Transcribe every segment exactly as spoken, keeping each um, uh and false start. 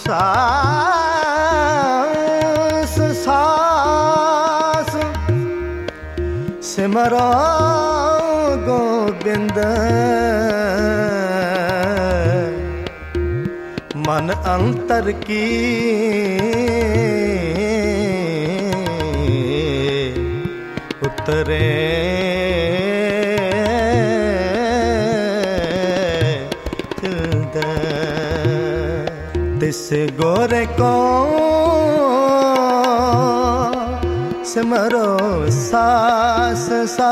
सास सास सिमरो गोबिंद मन अंतर की उतरे तिस गोरे को सिमरो सास सा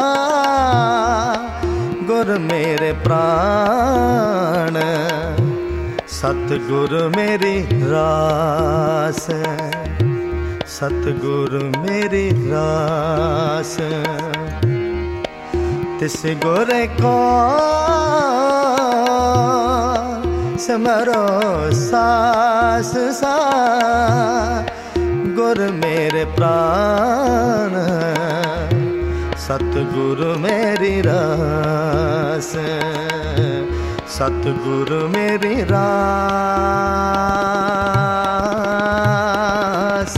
गुर मेरे प्राण सतगुरु मेरी रास सतगुरु मेरी रास तिस गोरे को सिमरो सास सा गुर मेरे प्राण सतगुरु मेरी रास सतगुरु मेरी रास।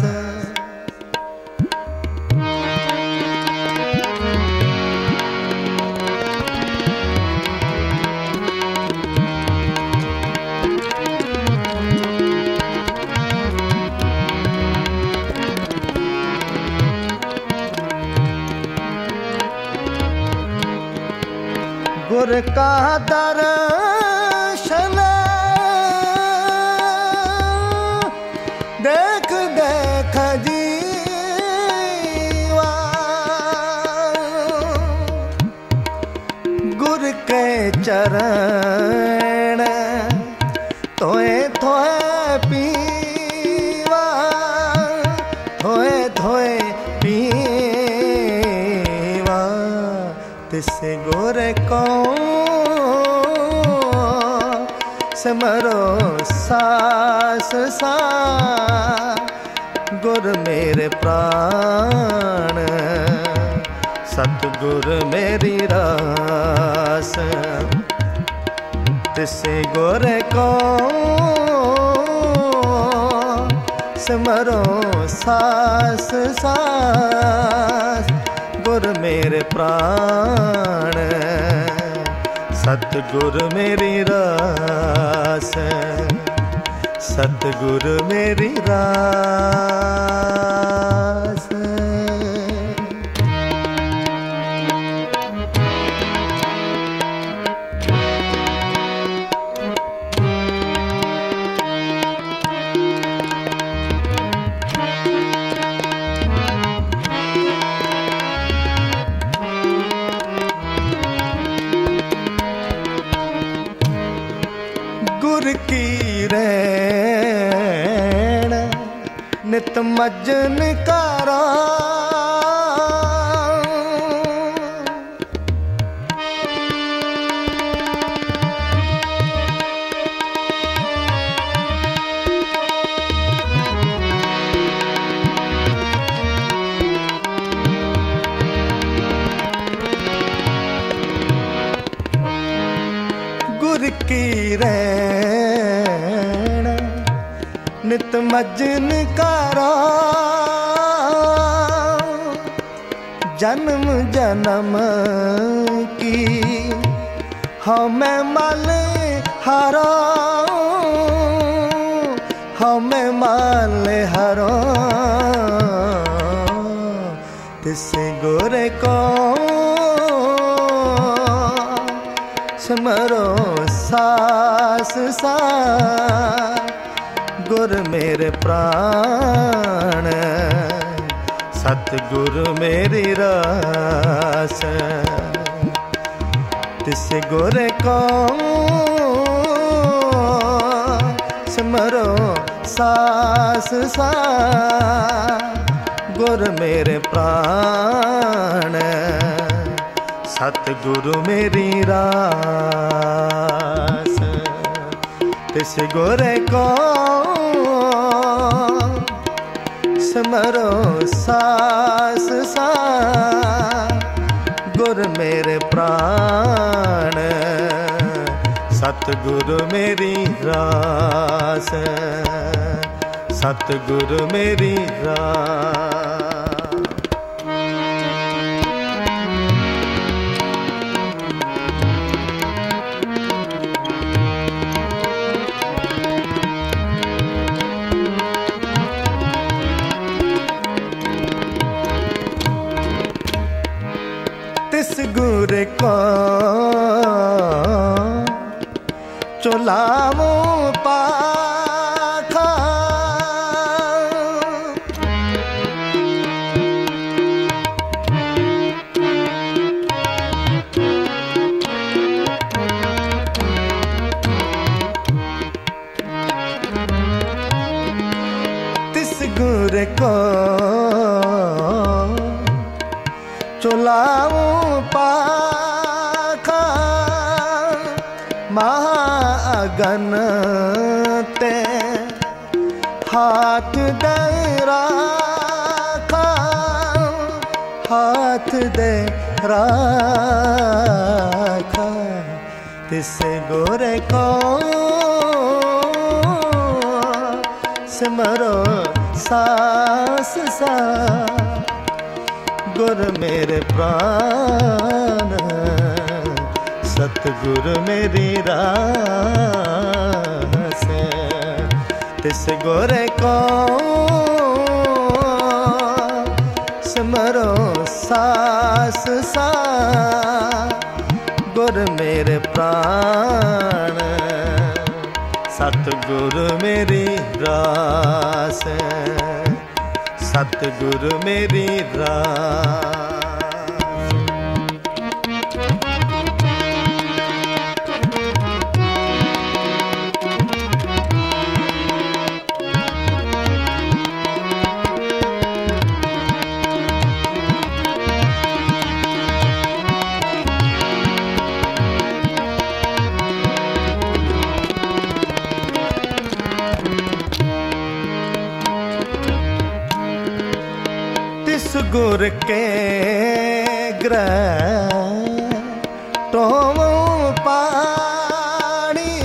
गुर का दर्शन देख देख जीवा गुर के चरण थोए थोए पीवा थोए थोए पीवा तिस गुर को सिमरो सास सा गुर मेरे प्राण सतगुर मेरी रास तिस गुर को सिमरो सास सा गुर मेरे प्राण सतगुर मेरी रास सतगुर मेरी रास। गुर की रैण नित मज्जन करा गुर की रैण नित मज्जन करा जन्म जन्म की हमें मल हरो हमें मल हरो तिस गुर को सिमरो सास सा गुर मेरे प्राण सतगुरु मेरी रास तिस गुर को सिमरो सास सा गुर मेरे प्राण सतगुरु मेरी रास तिस गुर को सिमरो सास सा गुर मेरे प्राण सत सतगुरु मेरी रास, सतगुरु मेरी रास। तिस गुर को चुलावो पाखा, तिस गुर को चुलावो पाखा, महाअगन ते हाथ दे राखा, हाथ दे राखा। तिस गुर को सिमरो सास सा, गुर मेरे प्राण, सतगुरु मेरी रास। तिस गुर को सिमरो सास सा, गुर मेरे प्राण, सतगुरु मेरी रास, सतगुरु मेरी रास। तिस गुर के ग्रह तो पानी,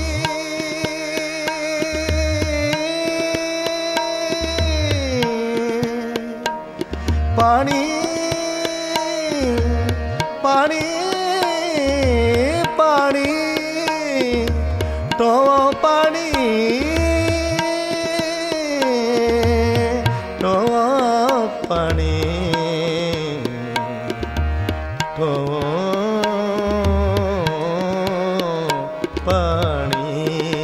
पानी पानी पानी तो पानी तो पानी तो पानी।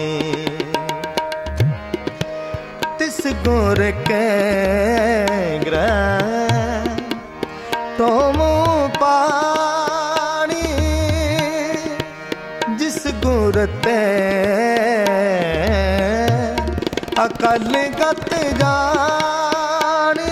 तिस गुर के ग्रह तो पानी, जिस गुर ते अकल गत जाने,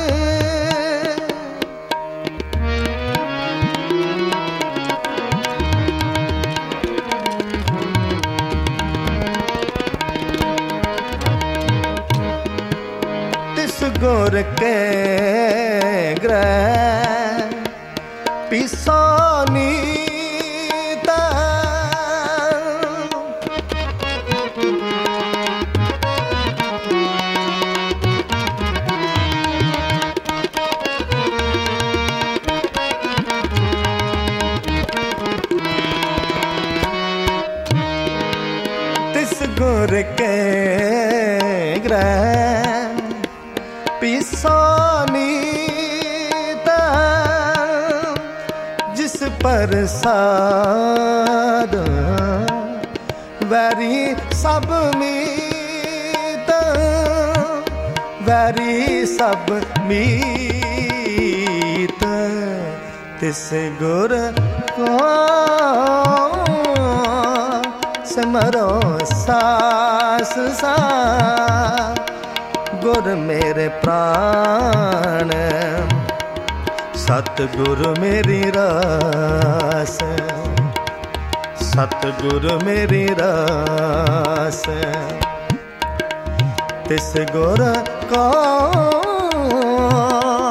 तिस गुर के ग्रह पिसानी गुर के ग्रह पिसानी, जिस पर साध वैरी सब मीत, वैरी सब मीत। तिस गुर को सिमरो सास सा, गुर मेरे प्राण, सतगुरु मेरी रास, सतगुरु मेरी रास। तिस गुर को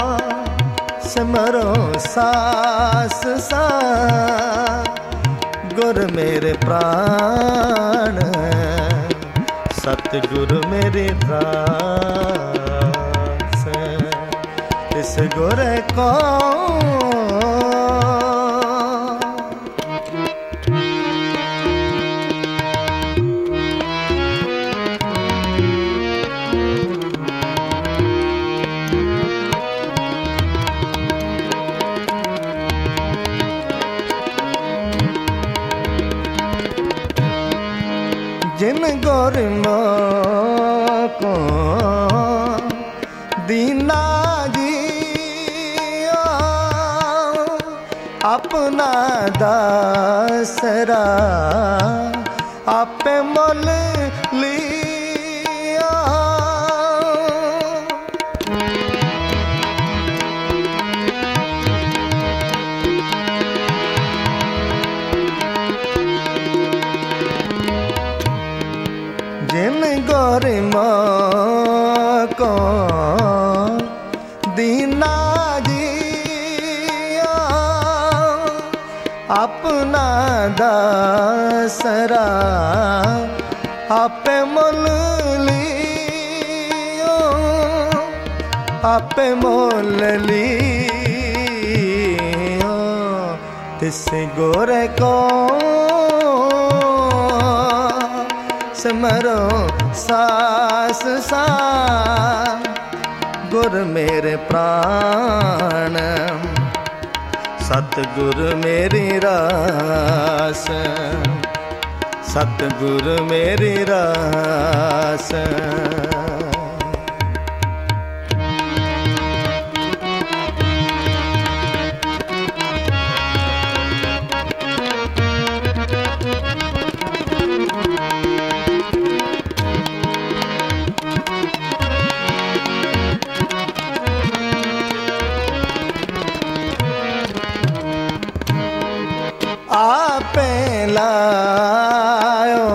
सिमरो सास सा, गुर मेरे प्राण, सतगुरु मेरी रास, तिस गुर को जिन गुर को दीना जी अपना दासरा आपे मोल लिया। जिन गौर को दीना जी अपना दासरा आपे मोल लियो, आपे मोल लियो, तिस गोर को सिमरो सास सा। गुर मेरे प्राण, सतगुरु मेरी रास, सतगुरु मेरी रास। आपे लायो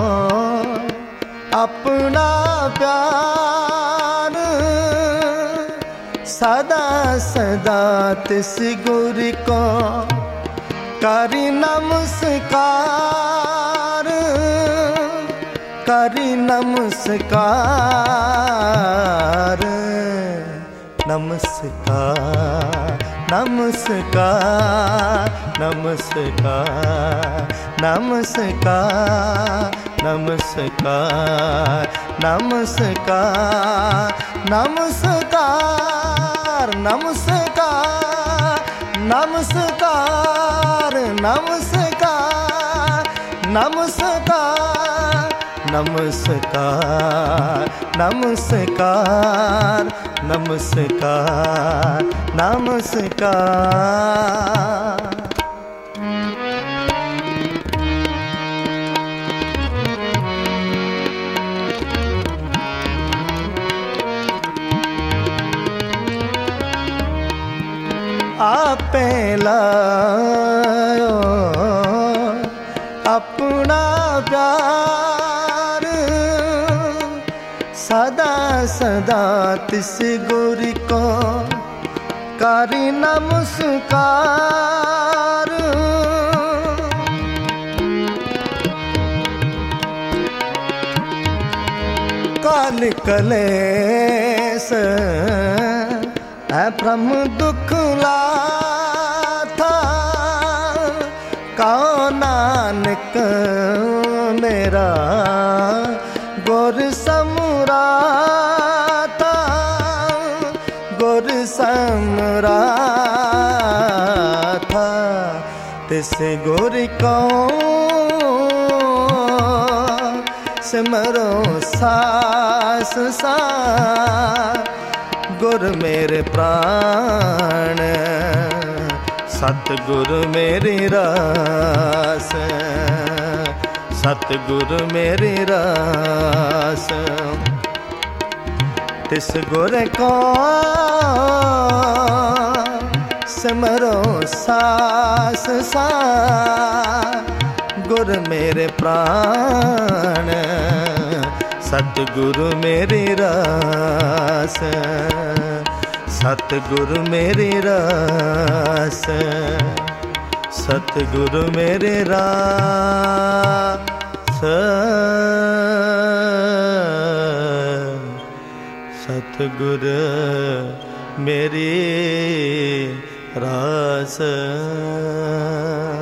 अपना प्यार, सदा सदा तिस गुर को करी नमस्कार, करी नमस्कार, नमस्कार नमस्कार नमस्कार नमस्कार नमस्कार नमस्कार नमस्कार नमस्कार नमस्कार नमस्कार नमस्कार नमस्कार नमस्कार नमस्कार नमस्कार। आपे लायो अपना प्यार, सदा सदा तिस गुर को करी नमस्कार। काल कलेस है भ्रम दुख लाथा, कहो नानक मेरा गुर समराता, गुर समराता, तिस गुर को सिमरो सास सा। गुर मेरे प्राण, सतगुरु मेरी रास, सतगुरु मेरी रास। तिस गुर को सिमरो सास सा। गुर मेरे प्राण, सतगुरु मेरी रास, सतगुरु मेरी रास, सतगुरु मेरे रास, सतगुरु मेरी रास।